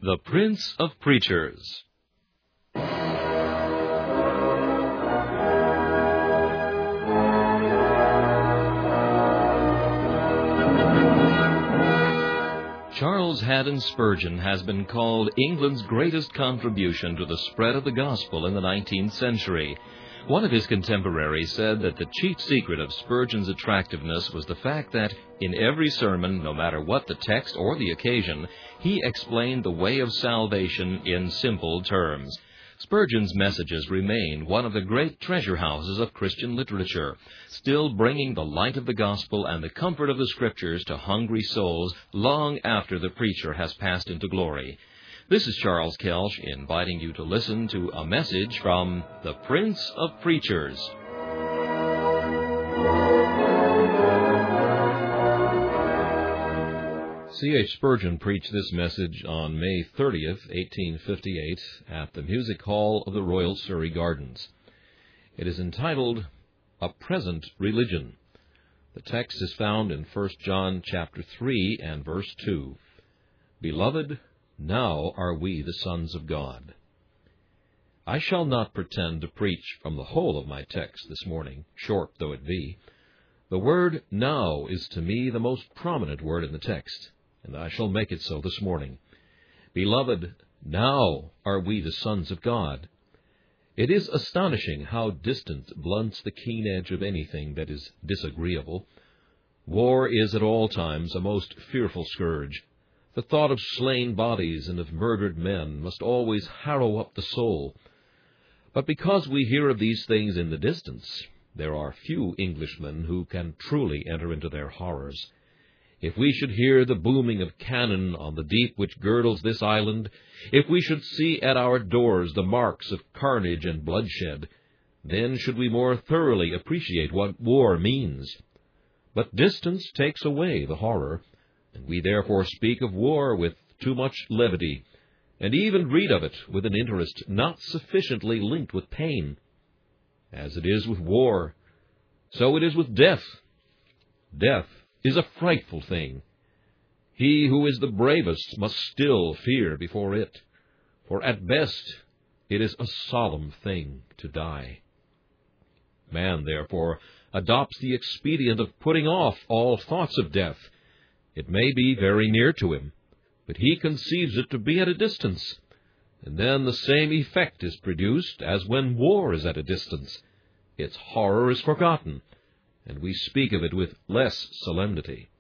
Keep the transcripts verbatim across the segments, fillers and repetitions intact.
The Prince of Preachers. Charles Haddon Spurgeon has been called England's greatest contribution to the spread of the gospel in the nineteenth century. One of his contemporaries said that the chief secret of Spurgeon's attractiveness was the fact that, in every sermon, no matter what the text or the occasion, he explained the way of salvation in simple terms. Spurgeon's messages remain one of the great treasure houses of Christian literature, still bringing the light of the gospel and the comfort of the Scriptures to hungry souls long after the preacher has passed into glory. This is Charles Kelsch inviting you to listen to a message from the Prince of Preachers. C H Spurgeon preached this message on May thirtieth, eighteen fifty-eight, at the Music Hall of the Royal Surrey Gardens. It is entitled, A Present Religion. The text is found in First John chapter three and verse two. Beloved, now are we the sons of God. I shall not pretend to preach from the whole of my text this morning, short though it be. The word now is to me the most prominent word in the text, and I shall make it so this morning. Beloved, now are we the sons of God. It is astonishing how distance blunts the keen edge of anything that is disagreeable. War is at all times a most fearful scourge. The thought of slain bodies and of murdered men must always harrow up the soul. But because we hear of these things in the distance, there are few Englishmen who can truly enter into their horrors. If we should hear the booming of cannon on the deep which girdles this island, if we should see at our doors the marks of carnage and bloodshed, then should we more thoroughly appreciate what war means. But distance takes away the horror, and we therefore speak of war with too much levity, and even read of it with an interest not sufficiently linked with pain. As it is with war, so it is with death. Death is a frightful thing. He who is the bravest must still fear before it, for at best it is a solemn thing to die. Man, therefore, adopts the expedient of putting off all thoughts of death. It may be very near to him, but he conceives it to be at a distance, and then the same effect is produced as when war is at a distance. Its horror is forgotten, and we speak of it with less solemnity.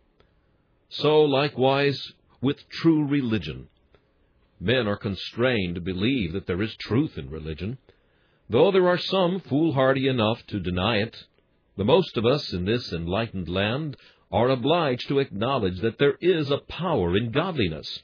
So, likewise, with true religion. Men are constrained to believe that there is truth in religion, though there are some foolhardy enough to deny it. The most of us in this enlightened land are obliged to acknowledge that there is a power in godliness.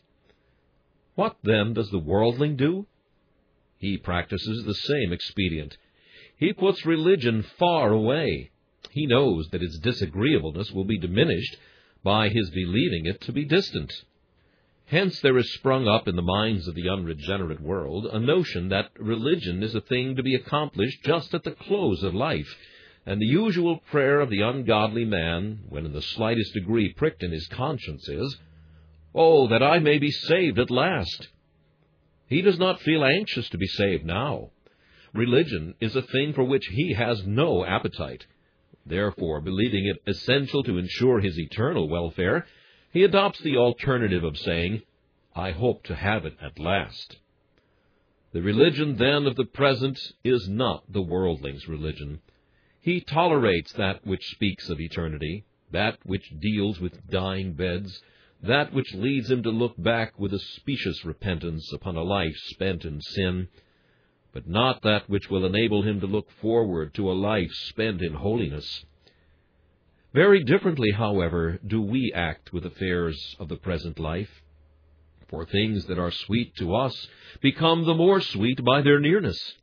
What, then, does the worldling do? He practices the same expedient. He puts religion far away. He knows that its disagreeableness will be diminished by his believing it to be distant. Hence there is sprung up in the minds of the unregenerate world a notion that religion is a thing to be accomplished just at the close of life, and the usual prayer of the ungodly man, when in the slightest degree pricked in his conscience, is, "Oh, that I may be saved at last!" He does not feel anxious to be saved now. Religion is a thing for which he has no appetite. Therefore, believing it essential to ensure his eternal welfare, he adopts the alternative of saying, "I hope to have it at last." The religion, then, of the present is not the worldling's religion. He tolerates that which speaks of eternity, that which deals with dying beds, that which leads him to look back with a specious repentance upon a life spent in sin, but not that which will enable him to look forward to a life spent in holiness. Very differently, however, do we act with affairs of the present life. For things that are sweet to us become the more sweet by their nearness.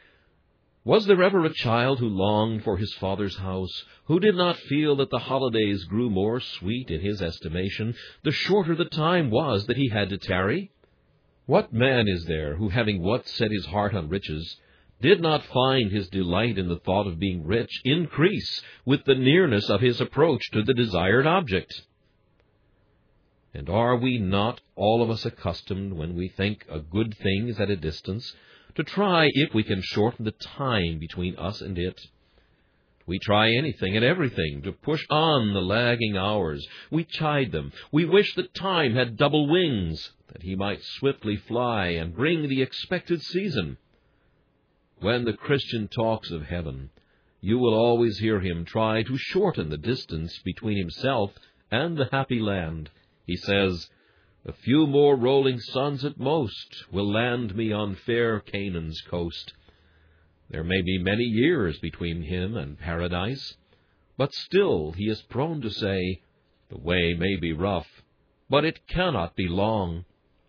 Was there ever a child who longed for his father's house, who did not feel that the holidays grew more sweet in his estimation the shorter the time was that he had to tarry? What man is there who, having once set his heart on riches, did not find his delight in the thought of being rich increase with the nearness of his approach to the desired object? And are we not all of us accustomed, when we think a good thing is at a distance, to try if we can shorten the time between us and it? We try anything and everything to push on the lagging hours. We chide them. We wish that time had double wings, that he might swiftly fly and bring the expected season. When the Christian talks of heaven, you will always hear him try to shorten the distance between himself and the happy land. He says, "A few more rolling suns at most will land me on fair Canaan's coast." There may be many years between him and paradise, but still he is prone to say, "The way may be rough, but it cannot be long."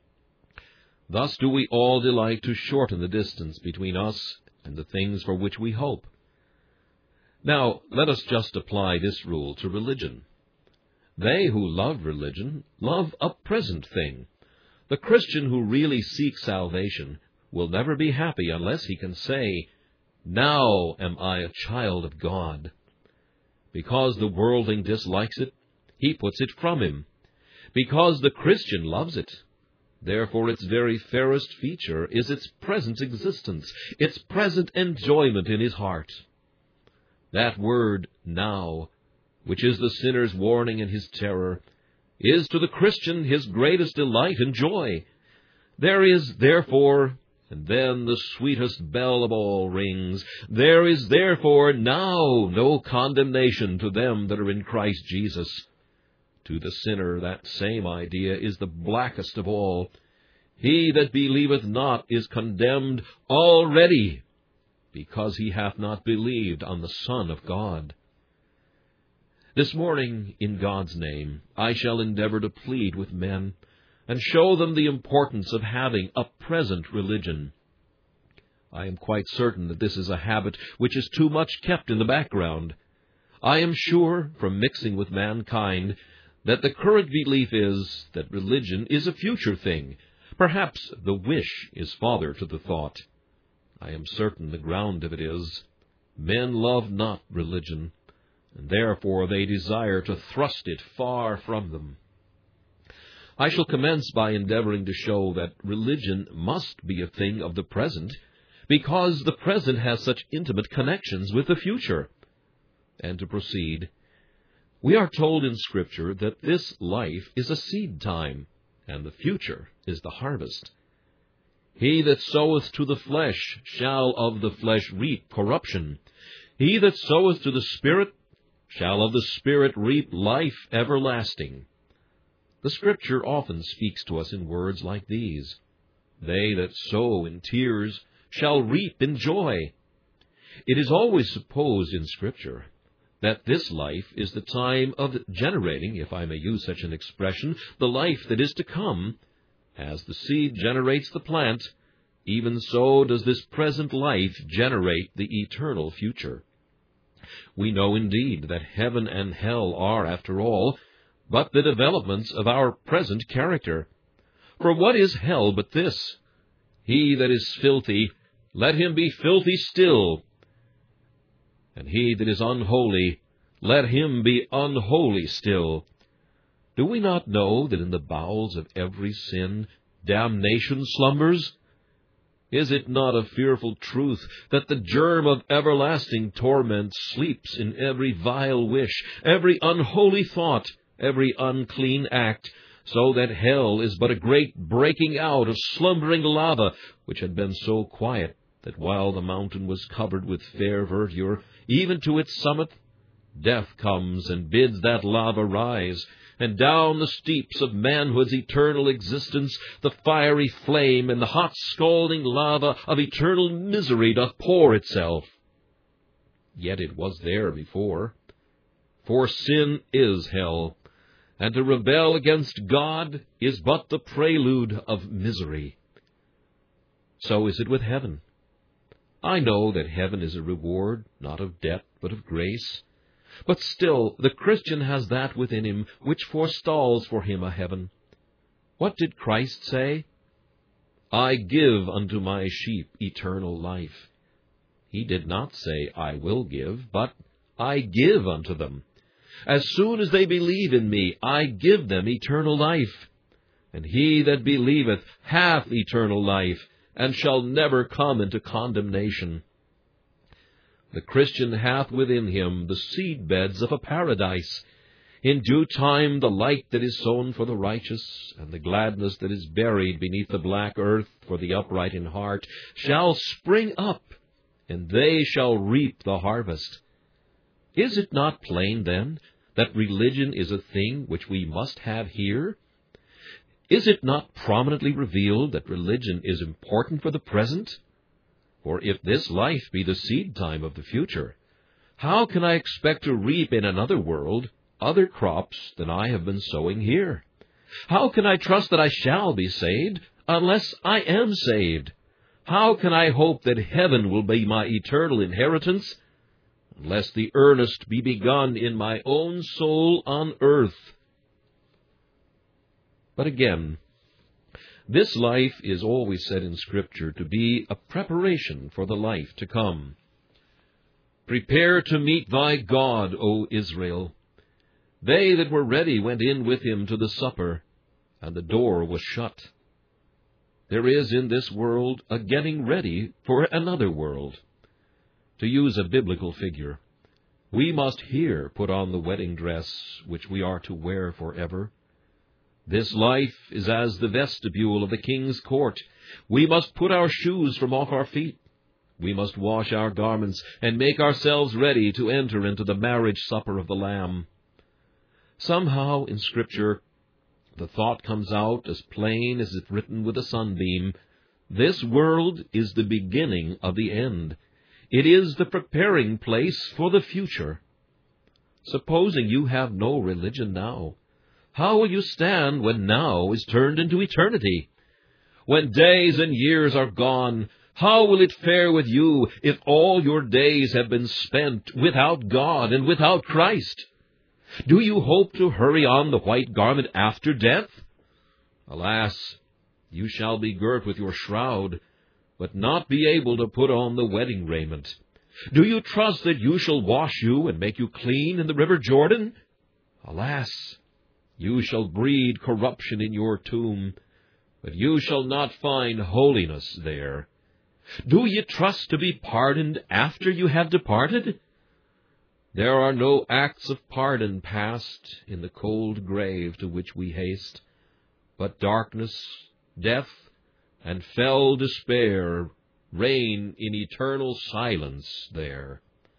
Thus do we all delight to shorten the distance between us and the things for which we hope. Now, let us just apply this rule to religion. They who love religion love a present thing. The Christian who really seeks salvation will never be happy unless he can say, "Now am I a child of God." Because the worldling dislikes it, he puts it from him. Because the Christian loves it, therefore its very fairest feature is its present existence, its present enjoyment in his heart. That word, "now," which is the sinner's warning and his terror, is to the Christian his greatest delight and joy. There is, therefore, and then the sweetest bell of all rings, there is, therefore, now no condemnation to them that are in Christ Jesus. To the sinner that same idea is the blackest of all. He that believeth not is condemned already, because he hath not believed on the Son of God. This morning, in God's name, I shall endeavor to plead with men and show them the importance of having a present religion. I am quite certain that this is a habit which is too much kept in the background. I am sure, from mixing with mankind, that the current belief is that religion is a future thing. Perhaps the wish is father to the thought. I am certain the ground of it is, men love not religion, and therefore they desire to thrust it far from them. I shall commence by endeavoring to show that religion must be a thing of the present, because the present has such intimate connections with the future. And to proceed, we are told in Scripture that this life is a seed time, and the future is the harvest. He that soweth to the flesh shall of the flesh reap corruption. He that soweth to the Spirit shall of the Spirit reap life everlasting. The Scripture often speaks to us in words like these. They that sow in tears shall reap in joy. It is always supposed in Scripture that this life is the time of generating, if I may use such an expression, the life that is to come. As the seed generates the plant, even so does this present life generate the eternal future. We know indeed that heaven and hell are, after all, but the developments of our present character. For what is hell but this? He that is filthy, let him be filthy still. And he that is unholy, let him be unholy still. Do we not know that in the bowels of every sin damnation slumbers? Is it not a fearful truth that the germ of everlasting torment sleeps in every vile wish, every unholy thought, every unclean act, so that hell is but a great breaking out of slumbering lava, which had been so quiet that while the mountain was covered with fair verdure, even to its summit, death comes and bids that lava rise, and down the steeps of manhood's eternal existence the fiery flame and the hot scalding lava of eternal misery doth pour itself. Yet it was there before. For sin is hell, and to rebel against God is but the prelude of misery. So is it with heaven. I know that heaven is a reward, not of debt, but of grace. But still, the Christian has that within him which forestalls for him a heaven. What did Christ say? I give unto my sheep eternal life. He did not say, I will give, but I give unto them. As soon as they believe in me, I give them eternal life. And he that believeth hath eternal life, and shall never come into condemnation. The Christian hath within him the seed beds of a paradise. In due time the light that is sown for the righteous, and the gladness that is buried beneath the black earth for the upright in heart, shall spring up, and they shall reap the harvest. Is it not plain, then, that religion is a thing which we must have here? Is it not prominently revealed that religion is important for the present? For if this life be the seed time of the future, how can I expect to reap in another world other crops than I have been sowing here? How can I trust that I shall be saved unless I am saved? How can I hope that heaven will be my eternal inheritance unless the earnest be begun in my own soul on earth? But again, this life is always said in Scripture to be a preparation for the life to come. Prepare to meet thy God, O Israel. They that were ready went in with him to the supper, and the door was shut. There is in this world a getting ready for another world. To use a biblical figure, we must here put on the wedding dress which we are to wear forever. This life is as the vestibule of the king's court. We must put our shoes from off our feet. We must wash our garments and make ourselves ready to enter into the marriage supper of the Lamb. Somehow in Scripture, the thought comes out as plain as if written with a sunbeam. This world is the beginning of the end. It is the preparing place for the future. Supposing you have no religion now, how will you stand when now is turned into eternity? When days and years are gone, how will it fare with you if all your days have been spent without God and without Christ? Do you hope to hurry on the white garment after death? Alas, you shall be girt with your shroud, but not be able to put on the wedding raiment. Do you trust that you shall wash you and make you clean in the river Jordan? Alas, you shall breed corruption in your tomb, but you shall not find holiness there. Do ye trust to be pardoned after you have departed? There are no acts of pardon past in the cold grave to which we haste, but darkness, death, and fell despair reign in eternal silence there.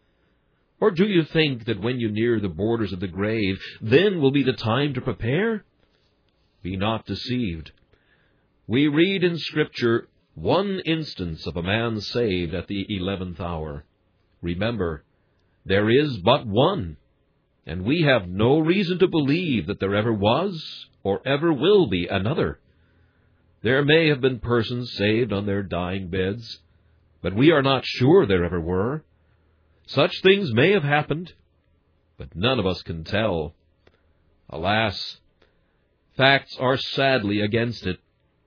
Or do you think that when you near the borders of the grave, then will be the time to prepare? Be not deceived. We read in Scripture one instance of a man saved at the eleventh hour. Remember, there is but one, and we have no reason to believe that there ever was or ever will be another. There may have been persons saved on their dying beds, but we are not sure there ever were. Such things may have happened, but none of us can tell. Alas, facts are sadly against it.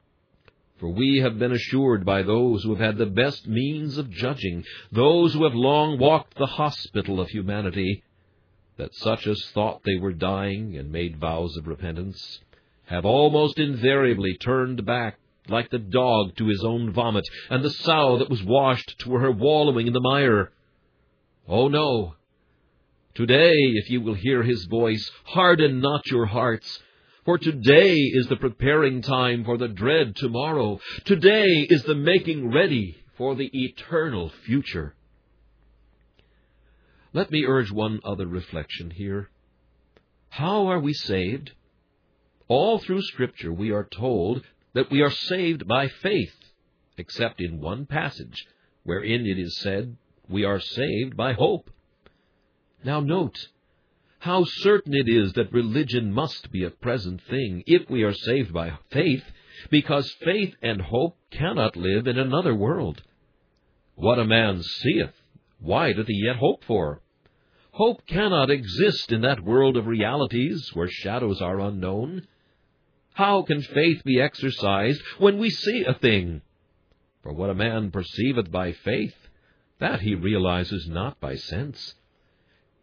For we have been assured by those who have had the best means of judging, those who have long walked the hospital of humanity, that such as thought they were dying and made vows of repentance have almost invariably turned back like the dog to his own vomit, and the sow that was washed to her wallowing in the mire. Oh no! Today, if you will hear his voice, harden not your hearts. For today is the preparing time for the dread tomorrow. Today is the making ready for the eternal future. Let me urge one other reflection here. How are we saved? All through Scripture we are told that we are saved by faith, except in one passage, wherein it is said we are saved by hope. Now note how certain it is that religion must be a present thing if we are saved by faith, because faith and hope cannot live in another world. What a man seeth, why doth he yet hope for? Hope cannot exist in that world of realities where shadows are unknown. How can faith be exercised when we see a thing? For what a man perceiveth by faith, that he realizes not by sense.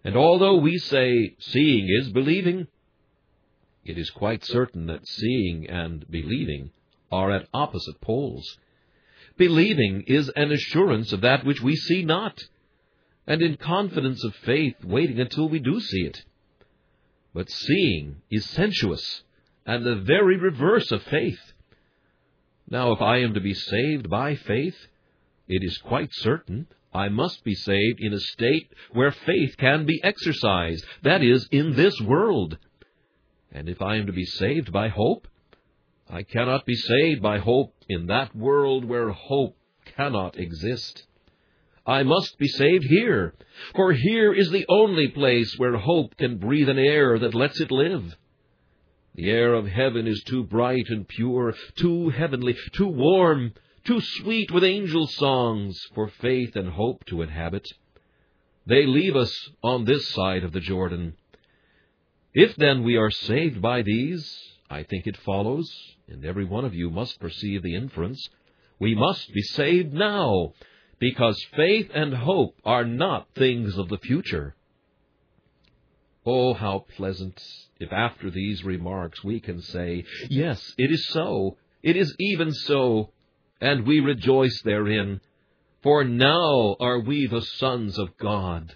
And although we say seeing is believing, it is quite certain that seeing and believing are at opposite poles. Believing is an assurance of that which we see not, and in confidence of faith waiting until we do see it. But seeing is sensuous, and the very reverse of faith. Now, if I am to be saved by faith, it is quite certain I must be saved in a state where faith can be exercised, that is, in this world. And if I am to be saved by hope, I cannot be saved by hope in that world where hope cannot exist. I must be saved here, for here is the only place where hope can breathe an air that lets it live. The air of heaven is too bright and pure, too heavenly, too warm, too sweet with angel songs for faith and hope to inhabit. They leave us on this side of the Jordan. If then we are saved by these, I think it follows, and every one of you must perceive the inference, we must be saved now, because faith and hope are not things of the future. Oh, how pleasant if after these remarks we can say, yes, it is so, it is even so, and we rejoice therein, for now are we the sons of God.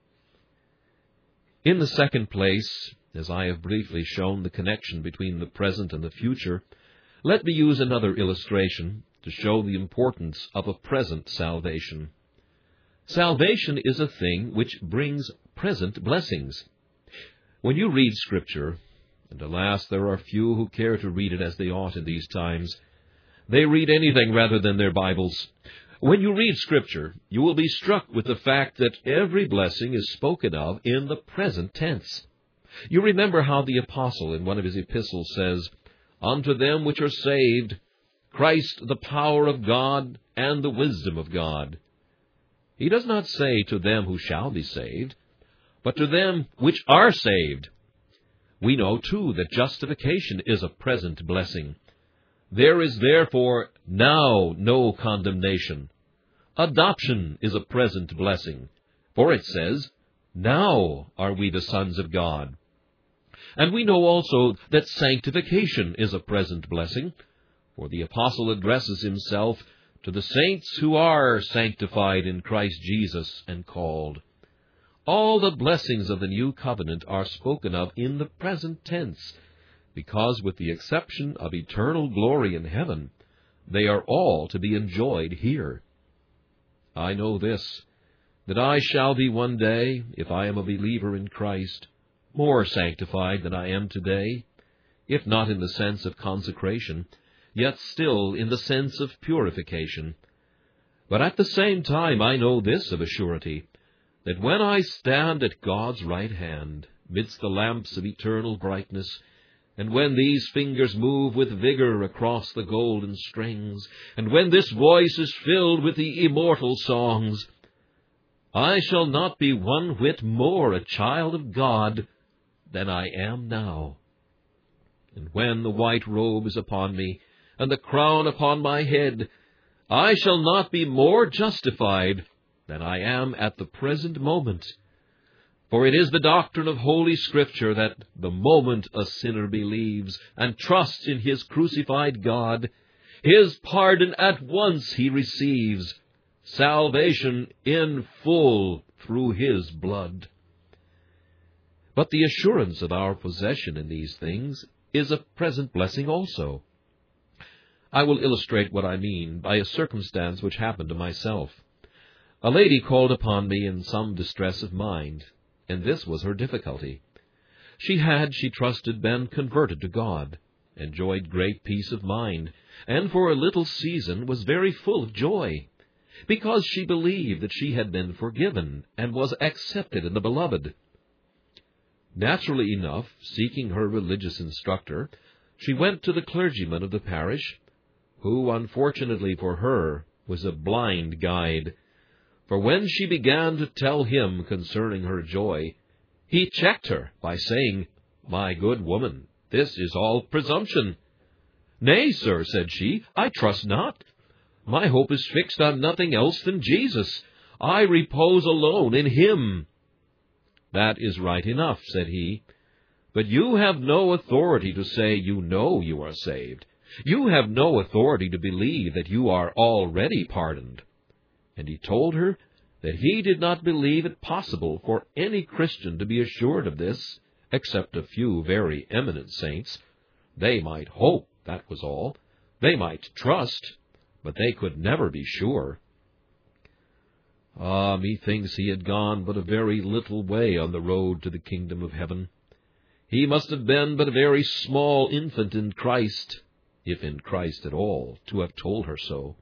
In the second place, as I have briefly shown the connection between the present and the future, let me use another illustration to show the importance of a present salvation. Salvation is a thing which brings present blessings. When you read Scripture, and alas, there are few who care to read it as they ought in these times, they read anything rather than their Bibles. When you read Scripture, you will be struck with the fact that every blessing is spoken of in the present tense. You remember how the apostle in one of his epistles says, "Unto them which are saved, Christ the power of God and the wisdom of God." He does not say to them who shall be saved, but to them which are saved. We know, too, that justification is a present blessing. There is therefore now no condemnation. Adoption is a present blessing, for it says, "Now are we the sons of God." And we know also that sanctification is a present blessing, for the apostle addresses himself to the saints who are sanctified in Christ Jesus and called. All the blessings of the new covenant are spoken of in the present tense, because with the exception of eternal glory in heaven, they are all to be enjoyed here. I know this, that I shall be one day, if I am a believer in Christ, more sanctified than I am today, if not in the sense of consecration, yet still in the sense of purification. But at the same time I know this of a surety, that when I stand at God's right hand, midst the lamps of eternal brightness, and when these fingers move with vigor across the golden strings, and when this voice is filled with the immortal songs, I shall not be one whit more a child of God than I am now. And when the white robe is upon me, and the crown upon my head, I shall not be more justified than I am at the present moment. For it is the doctrine of Holy Scripture that the moment a sinner believes and trusts in his crucified God, his pardon at once he receives, salvation in full through his blood. But the assurance of our possession in these things is a present blessing also. I will illustrate what I mean by a circumstance which happened to myself. A lady called upon me in some distress of mind, and this was her difficulty. She had, she trusted, been converted to God, enjoyed great peace of mind, and for a little season was very full of joy, because she believed that she had been forgiven and was accepted in the Beloved. Naturally enough, seeking her religious instructor, she went to the clergyman of the parish, who, unfortunately for her, was a blind guide. For when she began to tell him concerning her joy, he checked her by saying, "My good woman, this is all presumption." "Nay, sir," said she, "I trust not. My hope is fixed on nothing else than Jesus. I repose alone in him." "That is right enough," said he. "But you have no authority to say you know you are saved. You have no authority to believe that you are already pardoned." And he told her that he did not believe it possible for any Christian to be assured of this, except a few very eminent saints. They might hope, that was all. They might trust, but they could never be sure. Ah, methinks he had gone but a very little way on the road to the kingdom of heaven. He must have been but a very small infant in Christ, if in Christ at all, to have told her so.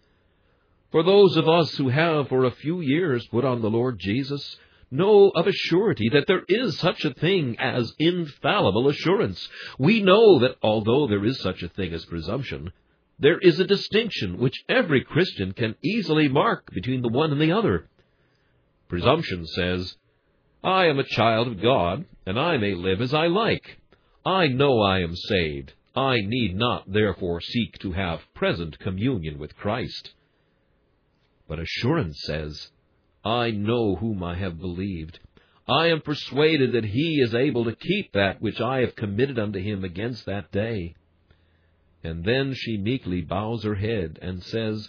For those of us who have for a few years put on the Lord Jesus know of a surety that there is such a thing as infallible assurance. We know that although there is such a thing as presumption, there is a distinction which every Christian can easily mark between the one and the other. Presumption says, "I am a child of God, and I may live as I like. I know I am saved. I need not, therefore, seek to have present communion with Christ." But assurance says, "I know whom I have believed. I am persuaded that he is able to keep that which I have committed unto him against that day." And then she meekly bows her head and says,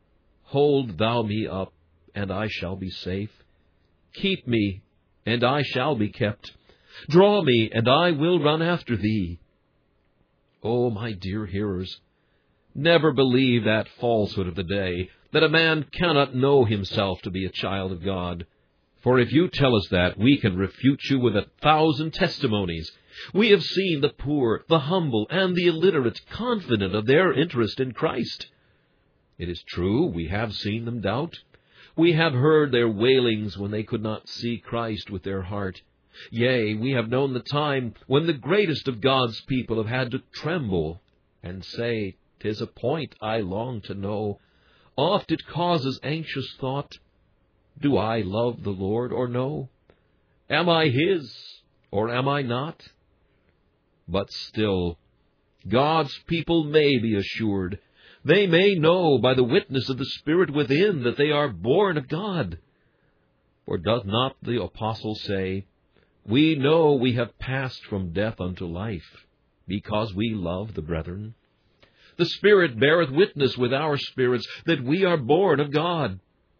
"Hold thou me up, and I shall be safe. Keep me, and I shall be kept. Draw me, and I will run after thee." Oh, my dear hearers, never believe that falsehood of the day, that a man cannot know himself to be a child of God. For if you tell us that, we can refute you with a thousand testimonies. We have seen the poor, the humble, and the illiterate confident of their interest in Christ. It is true, we have seen them doubt. We have heard their wailings when they could not see Christ with their heart. Yea, we have known the time when the greatest of God's people have had to tremble and say, "'Tis a point I long to know. Oft it causes anxious thought. Do I love the Lord or no? Am I His or am I not?" But still, God's people may be assured. They may know by the witness of the Spirit within that they are born of God. For doth not the apostle say, "We know we have passed from death unto life, because we love the brethren"? The Spirit beareth witness with our spirits that we are born of God.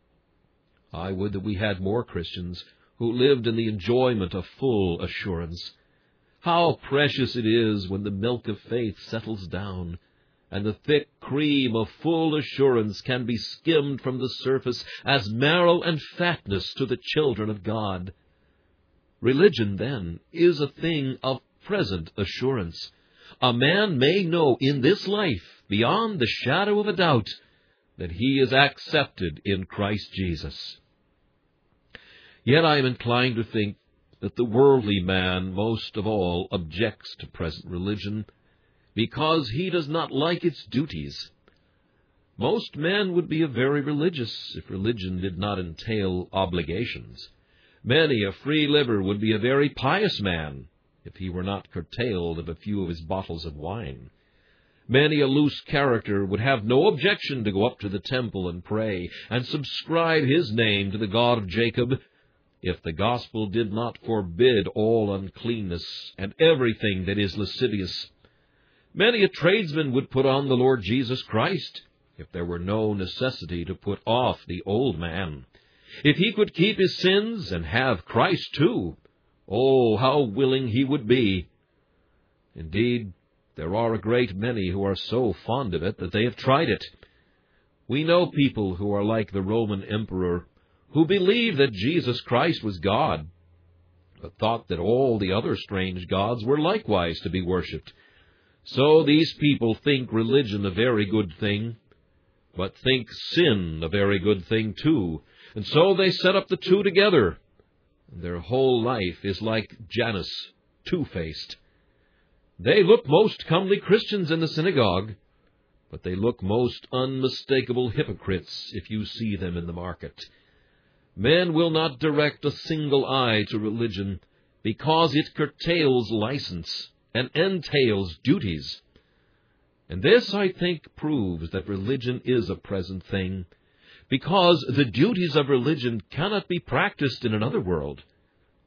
I would that we had more Christians who lived in the enjoyment of full assurance. How precious it is when the milk of faith settles down, and the thick cream of full assurance can be skimmed from the surface as marrow and fatness to the children of God. Religion, then, is a thing of present assurance. A man may know in this life, beyond the shadow of a doubt, that he is accepted in Christ Jesus. Yet I am inclined to think that the worldly man most of all objects to present religion, because he does not like its duties. Most men would be very religious if religion did not entail obligations. Many a free liver would be a very pious man if he were not curtailed of a few of his bottles of wine. Many a loose character would have no objection to go up to the temple and pray, and subscribe his name to the God of Jacob, if the gospel did not forbid all uncleanness and everything that is lascivious. Many a tradesman would put on the Lord Jesus Christ, if there were no necessity to put off the old man. If he could keep his sins and have Christ too, oh, how willing he would be. Indeed, there are a great many who are so fond of it that they have tried it. We know people who are like the Roman emperor, who believed that Jesus Christ was God, but thought that all the other strange gods were likewise to be worshipped. So these people think religion a very good thing, but think sin a very good thing too, and so they set up the two together. Their whole life is like Janus, two-faced. They look most comely Christians in the synagogue, but they look most unmistakable hypocrites if you see them in the market. Men will not direct a single eye to religion, because it curtails license and entails duties. And this, I think, proves that religion is a present thing, because the duties of religion cannot be practiced in another world.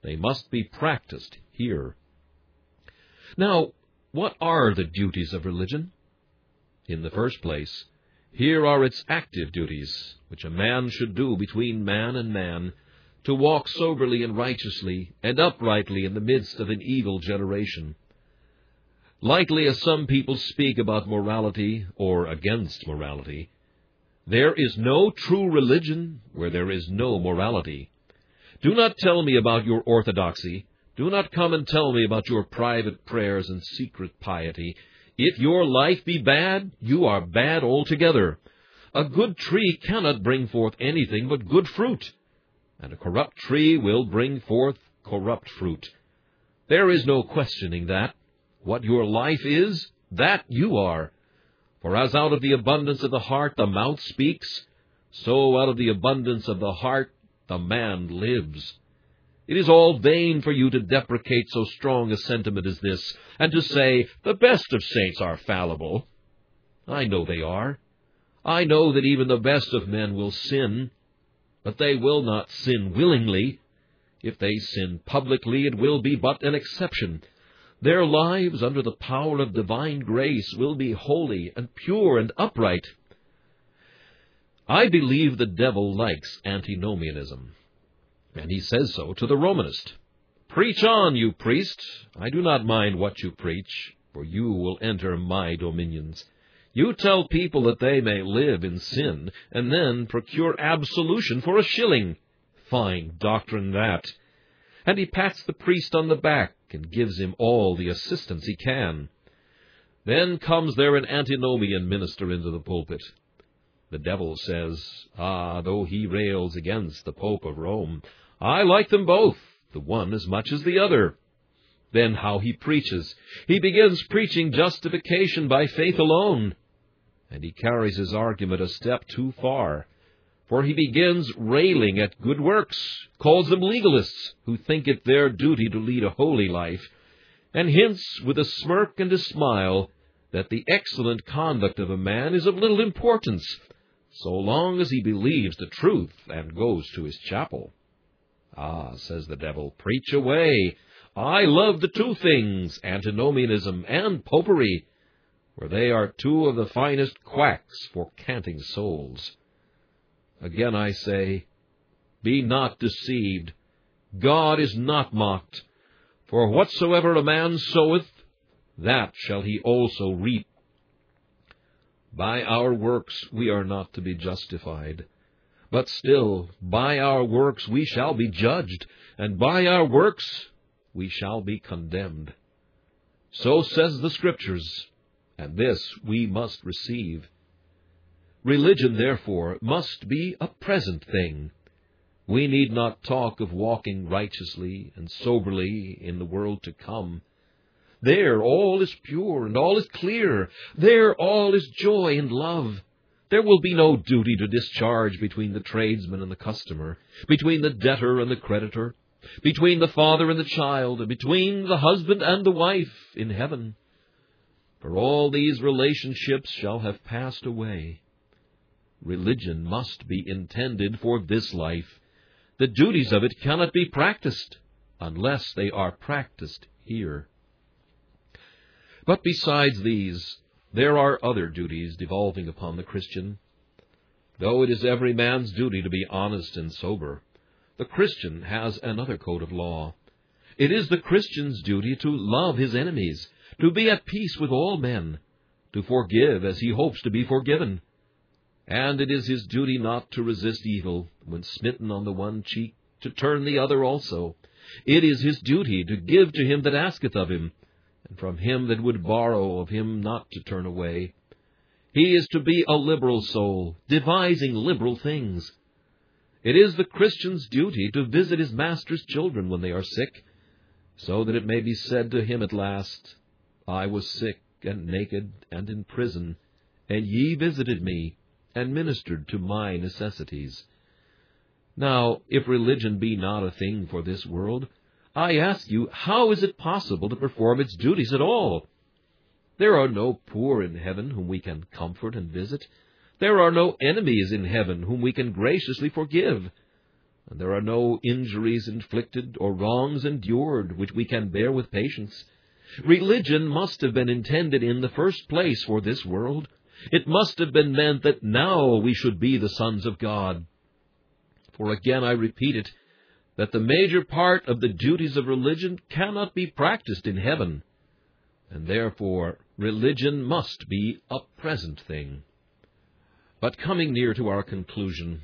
They must be practiced here. Now, what are the duties of religion? In the first place, here are its active duties, which a man should do between man and man, to walk soberly and righteously and uprightly in the midst of an evil generation. Lightly as some people speak about morality or against morality, there is no true religion where there is no morality. Do not tell me about your orthodoxy. Do not come and tell me about your private prayers and secret piety. If your life be bad, you are bad altogether. A good tree cannot bring forth anything but good fruit, and a corrupt tree will bring forth corrupt fruit. There is no questioning that. What your life is, that you are. For as out of the abundance of the heart the mouth speaks, so out of the abundance of the heart the man lives. It is all vain for you to deprecate so strong a sentiment as this, and to say, the best of saints are fallible. I know they are. I know that even the best of men will sin, but they will not sin willingly. If they sin publicly, it will be but an exception. Their lives, under the power of divine grace, will be holy and pure and upright. I believe the devil likes antinomianism, and he says so to the Romanist. Preach on, you priest. I do not mind what you preach, for you will enter my dominions. You tell people that they may live in sin, and then procure absolution for a shilling. Fine doctrine, that. And he pats the priest on the back and gives him all the assistance he can. Then comes there an antinomian minister into the pulpit. The devil says, Ah, though he rails against the Pope of Rome, I like them both, the one as much as the other. Then how he preaches. He begins preaching justification by faith alone. And he carries his argument a step too far. For he begins railing at good works, calls them legalists who think it their duty to lead a holy life, and hints with a smirk and a smile that the excellent conduct of a man is of little importance, so long as he believes the truth and goes to his chapel. Ah, says the devil, preach away. I love the two things, antinomianism and popery, for they are two of the finest quacks for canting souls. Again I say, be not deceived. God is not mocked. For whatsoever a man soweth, that shall he also reap. By our works we are not to be justified. But still, by our works we shall be judged, and by our works we shall be condemned. So says the Scriptures, and this we must receive. Religion, therefore, must be a present thing. We need not talk of walking righteously and soberly in the world to come. There all is pure and all is clear. There all is joy and love. There will be no duty to discharge between the tradesman and the customer, between the debtor and the creditor, between the father and the child, and between the husband and the wife in heaven. For all these relationships shall have passed away. Religion must be intended for this life. The duties of it cannot be practiced unless they are practiced here. But besides these, there are other duties devolving upon the Christian. Though it is every man's duty to be honest and sober, the Christian has another code of law. It is the Christian's duty to love his enemies, to be at peace with all men, to forgive as he hopes to be forgiven. And it is his duty not to resist evil, when smitten on the one cheek, to turn the other also. It is his duty to give to him that asketh of him, and from him that would borrow of him not to turn away. He is to be a liberal soul, devising liberal things. It is the Christian's duty to visit his master's children when they are sick, so that it may be said to him at last, I was sick and naked and in prison, and ye visited me, and ministered to my necessities. Now, if religion be not a thing for this world, I ask you, how is it possible to perform its duties at all? There are no poor in heaven whom we can comfort and visit. There are no enemies in heaven whom we can graciously forgive. and there are no injuries inflicted or wrongs endured which we can bear with patience. Religion must have been intended in the first place for this world. It must have been meant that now we should be the sons of God. For again I repeat it, that the major part of the duties of religion cannot be practiced in heaven, and therefore religion must be a present thing. But coming near to our conclusion,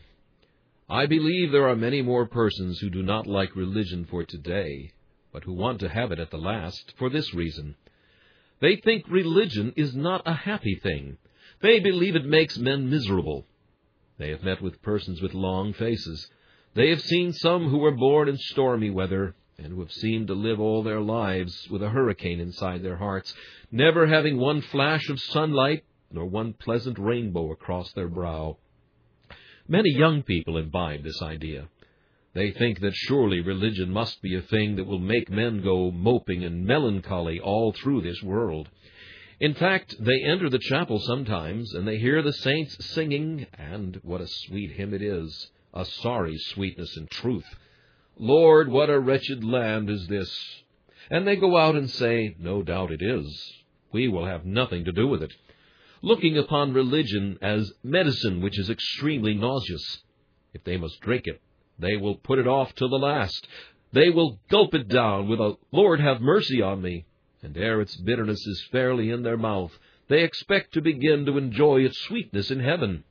I believe there are many more persons who do not like religion for today, but who want to have it at the last, for this reason. They think religion is not a happy thing. They believe it makes men miserable. They have met with persons with long faces. They have seen some who were born in stormy weather, and who have seemed to live all their lives with a hurricane inside their hearts, never having one flash of sunlight, nor one pleasant rainbow across their brow. Many young people imbibe this idea. They think that surely religion must be a thing that will make men go moping and melancholy all through this world. In fact, they enter the chapel sometimes, and they hear the saints singing, and what a sweet hymn it is, a sorry sweetness in truth. Lord, what a wretched land is this! And they go out and say, no doubt it is. We will have nothing to do with it, looking upon religion as medicine which is extremely nauseous. If they must drink it, they will put it off till the last. They will gulp it down with a Lord have mercy on me, and ere its bitterness is fairly in their mouth, they expect to begin to enjoy its sweetness in heaven.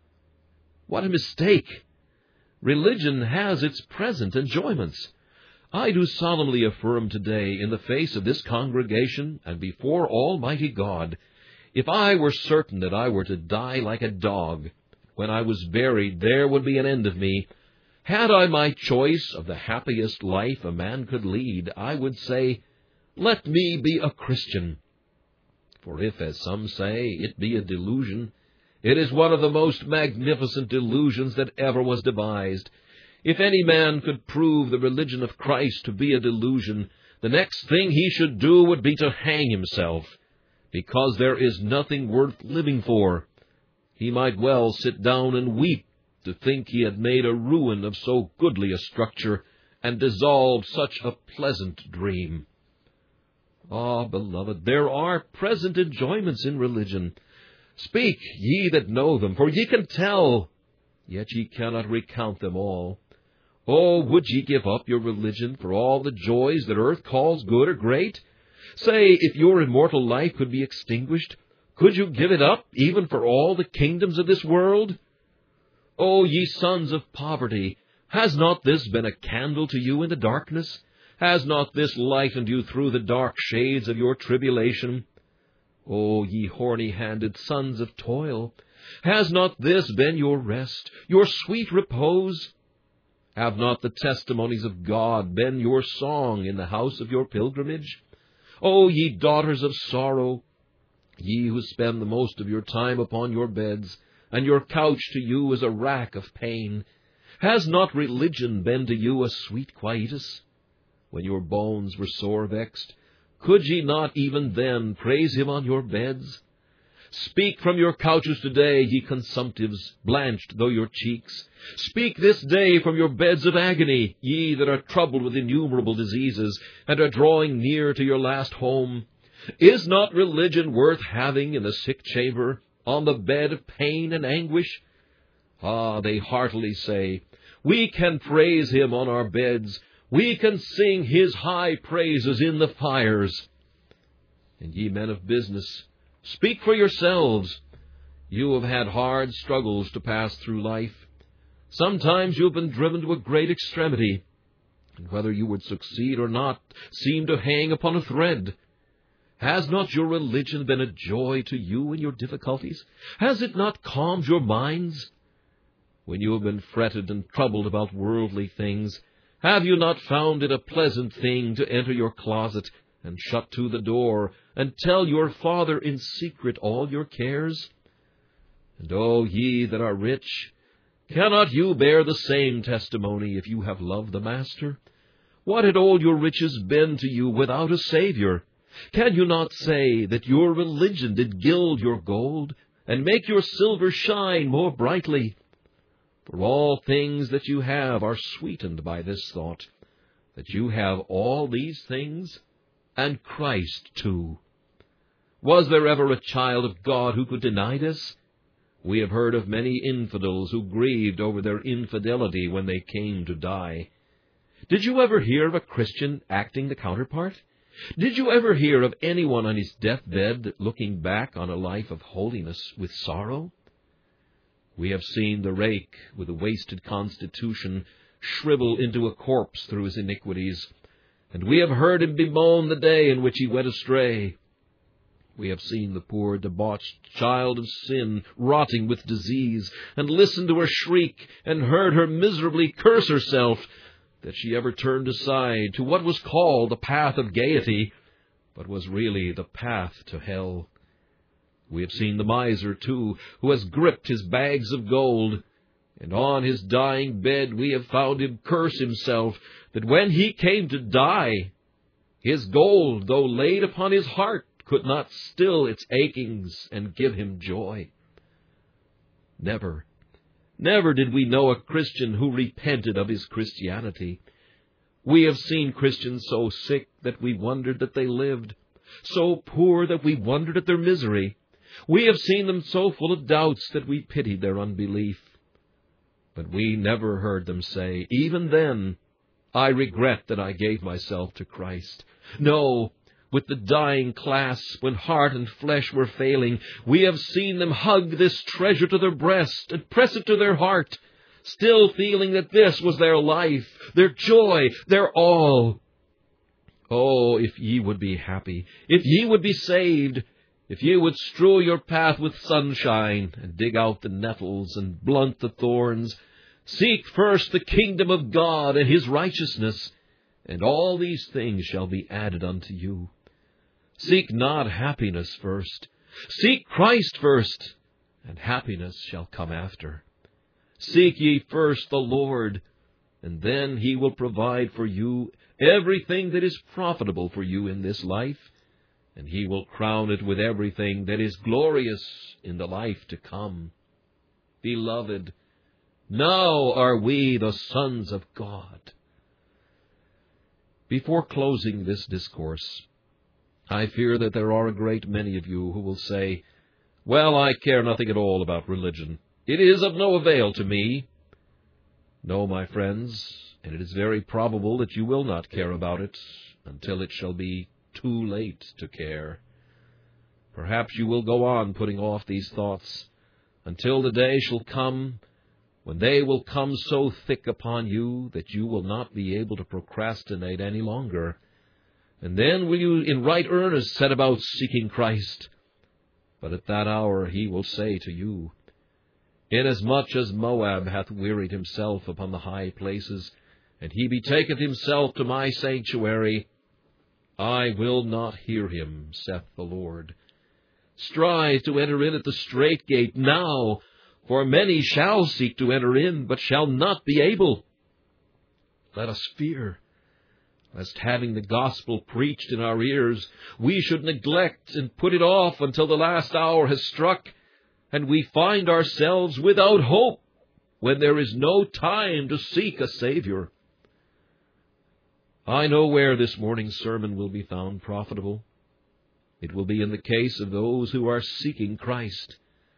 What a mistake! Religion has its present enjoyments. I do solemnly affirm today, in the face of this congregation and before Almighty God, if I were certain that I were to die like a dog, when I was buried there would be an end of me. Had I my choice of the happiest life a man could lead, I would say, let me be a Christian. For if, as some say, it be a delusion, it is one of the most magnificent delusions that ever was devised. If any man could prove the religion of Christ to be a delusion, the next thing he should do would be to hang himself, because there is nothing worth living for. He might well sit down and weep to think he had made a ruin of so goodly a structure, and dissolved such a pleasant dream. Ah, beloved, there are present enjoyments in religion. Speak, ye that know them, for ye can tell, yet ye cannot recount them all. Oh, would ye give up your religion for all the joys that earth calls good or great? Say, if your immortal life could be extinguished, could you give it up even for all the kingdoms of this world? O ye sons of poverty, has not this been a candle to you in the darkness? Has not this lightened you through the dark shades of your tribulation? O ye horny-handed sons of toil, has not this been your rest, your sweet repose? Have not the testimonies of God been your song in the house of your pilgrimage? O ye daughters of sorrow, ye who spend the most of your time upon your beds, and your couch to you is a rack of pain, has not religion been to you a sweet quietus? When your bones were sore vexed, could ye not even then praise him on your beds? Speak from your couches today, ye consumptives, blanched though your cheeks. Speak this day from your beds of agony, ye that are troubled with innumerable diseases, and are drawing near to your last home. Is not religion worth having in the sick chamber, on the bed of pain and anguish? Ah, they heartily say, we can praise him on our beds, we can sing his high praises in the fires. And ye men of business, speak for yourselves. You have had hard struggles to pass through life. Sometimes you have been driven to a great extremity, and whether you would succeed or not seem to hang upon a thread. Has not your religion been a joy to you in your difficulties? Has it not calmed your minds? When you have been fretted and troubled about worldly things, have you not found it a pleasant thing to enter your closet and shut to the door, and tell your Father in secret all your cares? And O ye that are rich, cannot you bear the same testimony if you have loved the Master? What had all your riches been to you without a Saviour? Can you not say that your religion did gild your gold, and make your silver shine more brightly? For all things that you have are sweetened by this thought, that you have all these things, and Christ too. Was there ever a child of God who could deny this? We have heard of many infidels who grieved over their infidelity when they came to die. Did you ever hear of a Christian acting the counterpart? Did you ever hear of anyone on his deathbed looking back on a life of holiness with sorrow? We have seen the rake with a wasted constitution shrivel into a corpse through his iniquities, and we have heard him bemoan the day in which he went astray. We have seen the poor debauched child of sin rotting with disease, and listened to her shriek, and heard her miserably curse herself, that she ever turned aside to what was called the path of gaiety, but was really the path to hell. We have seen the miser, too, who has gripped his bags of gold, and on his dying bed we have found him curse himself, that when he came to die, his gold, though laid upon his heart, could not still its achings and give him joy. Never, never did we know a Christian who repented of his Christianity. We have seen Christians so sick that we wondered that they lived, so poor that we wondered at their misery. We have seen them so full of doubts that we pitied their unbelief. But we never heard them say, even then, I regret that I gave myself to Christ. No, with the dying clasp, when heart and flesh were failing, we have seen them hug this treasure to their breast and press it to their heart, still feeling that this was their life, their joy, their all. Oh, if ye would be happy, if ye would be saved, if ye would strew your path with sunshine, and dig out the nettles and blunt the thorns, seek first the kingdom of God and his righteousness, and all these things shall be added unto you. Seek not happiness first. Seek Christ first, and happiness shall come after. Seek ye first the Lord, and then he will provide for you everything that is profitable for you in this life, and he will crown it with everything that is glorious in the life to come. Beloved, now are we the sons of God. Before closing this discourse, I fear that there are a great many of you who will say, well, I care nothing at all about religion. It is of no avail to me. No, my friends, and it is very probable that you will not care about it until it shall be too late to care. Perhaps you will go on putting off these thoughts until the day shall come when they will come so thick upon you that you will not be able to procrastinate any longer. And then will you in right earnest set about seeking Christ. But at that hour he will say to you, Inasmuch as Moab hath wearied himself upon the high places, and he betaketh himself to my sanctuary, I will not hear him, saith the Lord. Strive to enter in at the strait gate now, for many shall seek to enter in, but shall not be able. Let us fear, lest having the gospel preached in our ears, we should neglect and put it off until the last hour has struck, and we find ourselves without hope when there is no time to seek a Savior. I know where this morning's sermon will be found profitable. It will be in the case of those who are seeking Christ.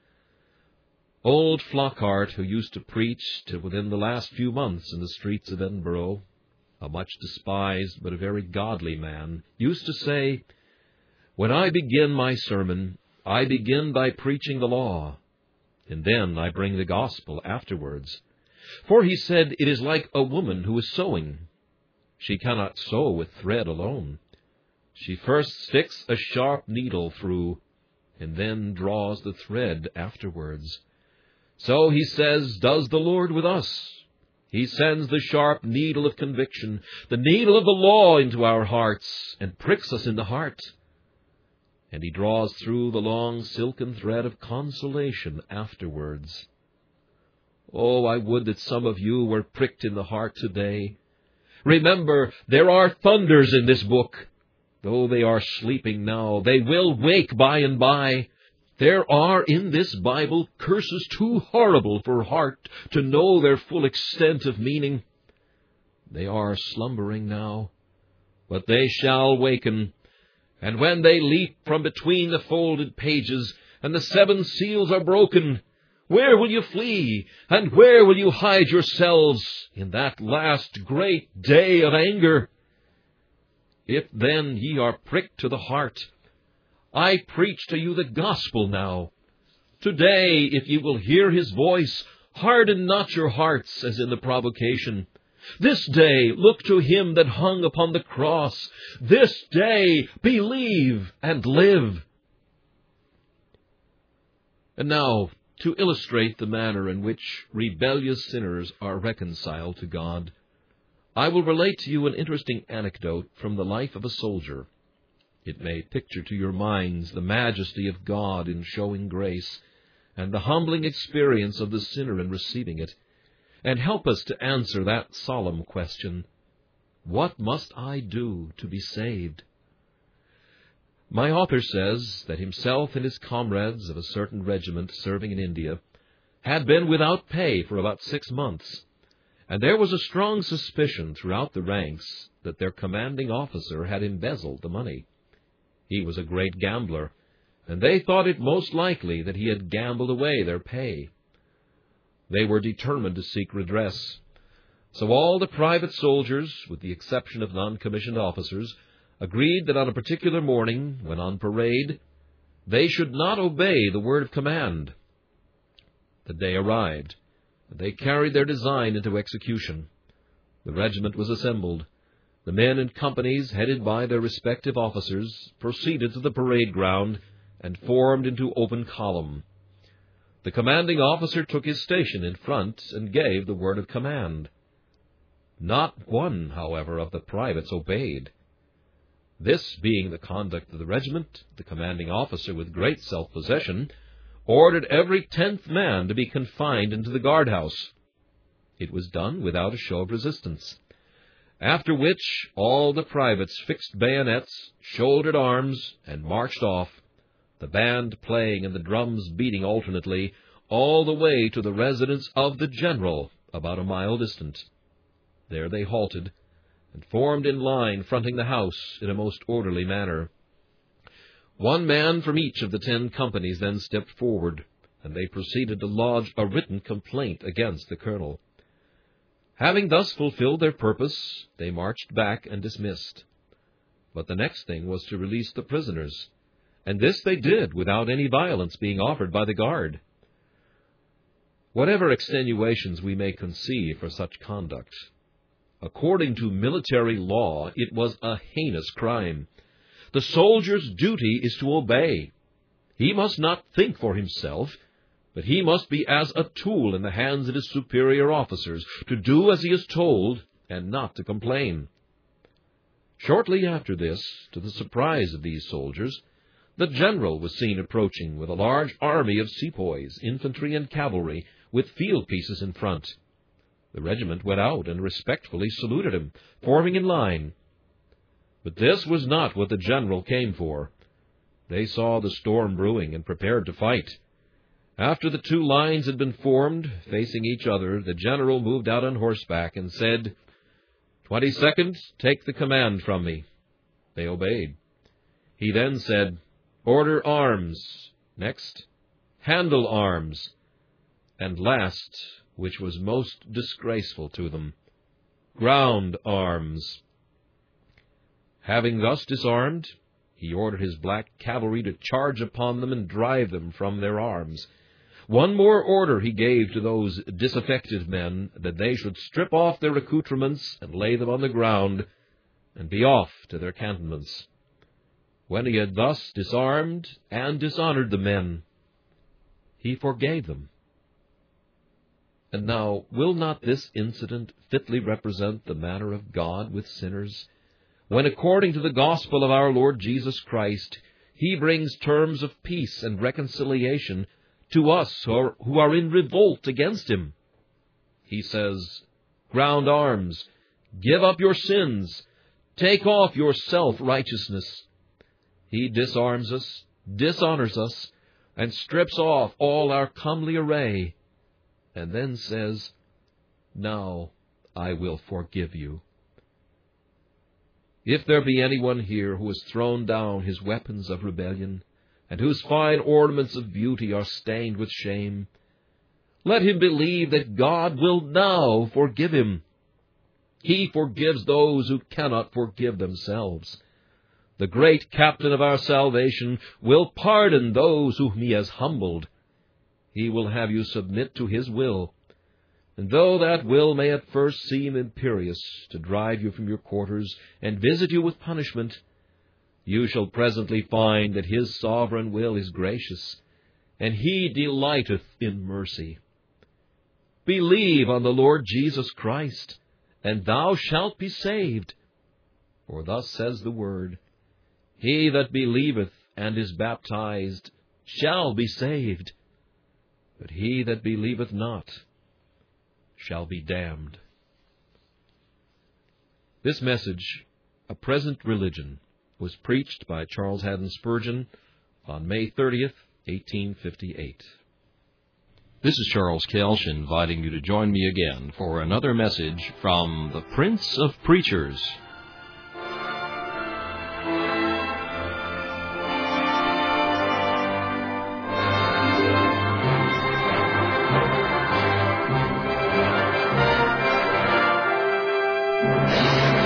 Old Flockhart, who used to preach till within the last few months in the streets of Edinburgh, a much despised but a very godly man, used to say, When I begin my sermon, I begin by preaching the law, and then I bring the gospel afterwards. For, he said, it is like a woman who is sewing. She cannot sew with thread alone. She first sticks a sharp needle through, and then draws the thread afterwards. So, he says, does the Lord with us. He sends the sharp needle of conviction, the needle of the law into our hearts, and pricks us in the heart. And he draws through the long silken thread of consolation afterwards. Oh, I would that some of you were pricked in the heart today. Remember, there are thunders in this book. Though they are sleeping now, they will wake by and by. There are in this Bible curses too horrible for heart to know their full extent of meaning. They are slumbering now, but they shall waken, and when they leap from between the folded pages, and the seven seals are broken, where will you flee, and where will you hide yourselves in that last great day of anger? If then ye are pricked to the heart, I preach to you the gospel now. Today, if ye will hear his voice, harden not your hearts as in the provocation. This day look to him that hung upon the cross. This day believe and live. And now, to illustrate the manner in which rebellious sinners are reconciled to God, I will relate to you an interesting anecdote from the life of a soldier. It may picture to your minds the majesty of God in showing grace, and the humbling experience of the sinner in receiving it, and help us to answer that solemn question, what must I do to be saved? My author says that himself and his comrades of a certain regiment serving in India had been without pay for about six months, and there was a strong suspicion throughout the ranks that their commanding officer had embezzled the money. He was a great gambler, and they thought it most likely that he had gambled away their pay. They were determined to seek redress. So all the private soldiers, with the exception of non-commissioned officers, agreed that on a particular morning, when on parade, they should not obey the word of command. The day arrived, and they carried their design into execution. The regiment was assembled. The men in companies, headed by their respective officers, proceeded to the parade ground and formed into open column. The commanding officer took his station in front and gave the word of command. Not one, however, of the privates obeyed. This being the conduct of the regiment, the commanding officer, with great self-possession, ordered every tenth man to be confined into the guardhouse. It was done without a show of resistance, after which all the privates fixed bayonets, shouldered arms, and marched off, the band playing and the drums beating alternately, all the way to the residence of the general, about a mile distant. There they halted, and formed in line fronting the house in a most orderly manner. One man from each of the ten companies then stepped forward, and they proceeded to lodge a written complaint against the colonel. Having thus fulfilled their purpose, they marched back and dismissed. But the next thing was to release the prisoners, and this they did without any violence being offered by the guard. Whatever extenuations we may conceive for such conduct, according to military law, it was a heinous crime. The soldier's duty is to obey. He must not think for himself, but he must be as a tool in the hands of his superior officers, to do as he is told, and not to complain. Shortly after this, to the surprise of these soldiers, the general was seen approaching with a large army of sepoys, infantry, and cavalry, with field pieces in front. The regiment went out and respectfully saluted him, forming in line. But this was not what the general came for. They saw the storm brewing and prepared to fight. After the two lines had been formed, facing each other, the general moved out on horseback and said, "Twenty-second, take the command from me." They obeyed. He then said, "Order arms." Next, "Handle arms." And last, which was most disgraceful to them, "Ground arms." Having thus disarmed, he ordered his black cavalry to charge upon them and drive them from their arms. One more order he gave to those disaffected men, that they should strip off their accoutrements and lay them on the ground, and be off to their cantonments. When he had thus disarmed and dishonored the men, he forgave them. And now, will not this incident fitly represent the manner of God with sinners, when, according to the gospel of our Lord Jesus Christ, he brings terms of peace and reconciliation to us who are, who are in revolt against him? He says, "Ground arms, give up your sins, take off your self-righteousness." He disarms us, dishonors us, and strips off all our comely array, and then says, "Now I will forgive you." If there be anyone here who has thrown down his weapons of rebellion, and whose fine ornaments of beauty are stained with shame, let him believe that God will now forgive him. He forgives those who cannot forgive themselves. The great captain of our salvation will pardon those whom he has humbled. He will have you submit to his will. And though that will may at first seem imperious to drive you from your quarters and visit you with punishment, you shall presently find that his sovereign will is gracious, and he delighteth in mercy. Believe on the Lord Jesus Christ, and thou shalt be saved. For thus says the Word, He that believeth and is baptized shall be saved, but he that believeth not shall be damned. This message, A Present Religion, was preached by Charles Haddon Spurgeon on May thirtieth, eighteen fifty-eight. This is Charles Kelsch inviting you to join me again for another message from the Prince of Preachers. Thank you.